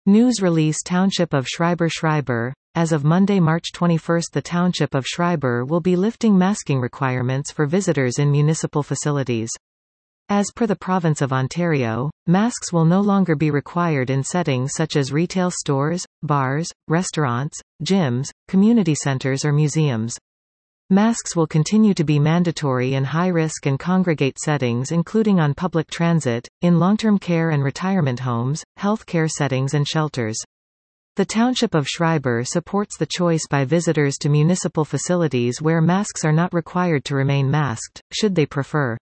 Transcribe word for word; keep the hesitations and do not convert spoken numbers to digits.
News release Township of Schreiber Schreiber. As of Monday, March twenty-first, the Township of Schreiber will be lifting masking requirements for visitors in municipal facilities. As per the Province of Ontario, masks will no longer be required in settings such as retail stores, bars, restaurants, gyms, community centers or museums. Masks will continue to be mandatory in high-risk and congregate settings including on public transit, in long-term care and retirement homes, health care settings and shelters. The Township of Schreiber supports the choice by visitors to municipal facilities where masks are not required to remain masked, should they prefer.